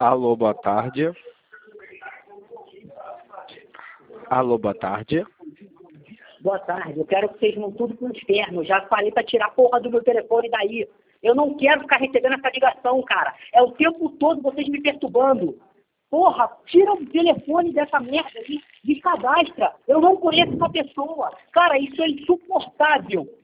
Alô, boa tarde. Alô, boa tarde. Boa tarde, eu quero que vocês vão tudo pro inferno. Já falei pra tirar a porra do meu telefone daí. Eu não quero ficar recebendo essa ligação, cara. É o tempo todo vocês me perturbando. Porra, tira o telefone dessa merda aí, descadastra. Eu não conheço essa pessoa. Cara, isso é insuportável.